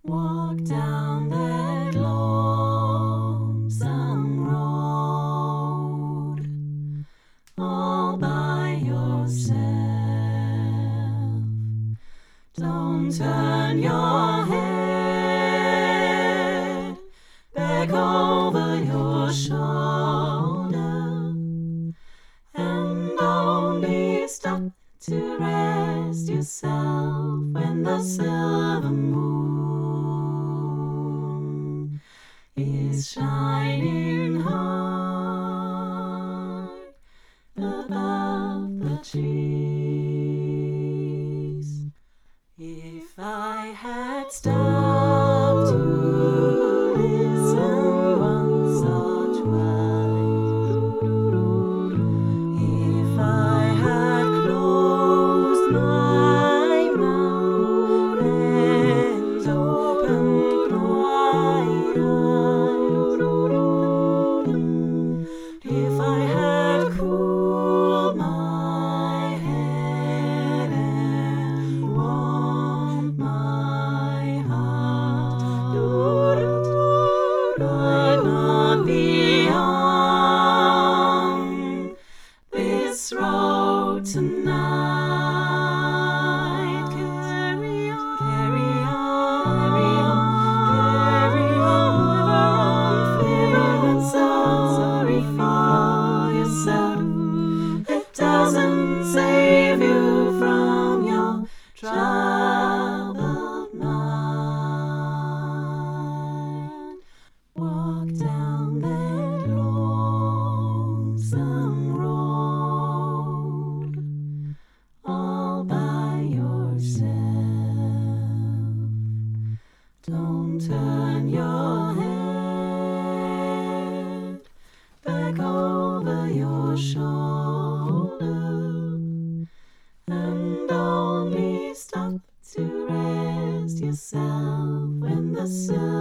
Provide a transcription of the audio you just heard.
Walk down that lonesome road all by yourself. Don't turn your head back over your shoulder, and only stop to rest yourself when the silver moon is shining high above the trees. If I had stopped to listen once or twice, if I had closed my mouth and opened wide eyes, if I had cooled my head and warmed my heart, I'd not be on this road tonight. Carry on, carry on, carry on, feeling sorry for yourself. It doesn't save you from your troubled mind. Walk down that lonesome road all by yourself. Don't turn your head back over your shoulder, and only stop to rest yourself when the sun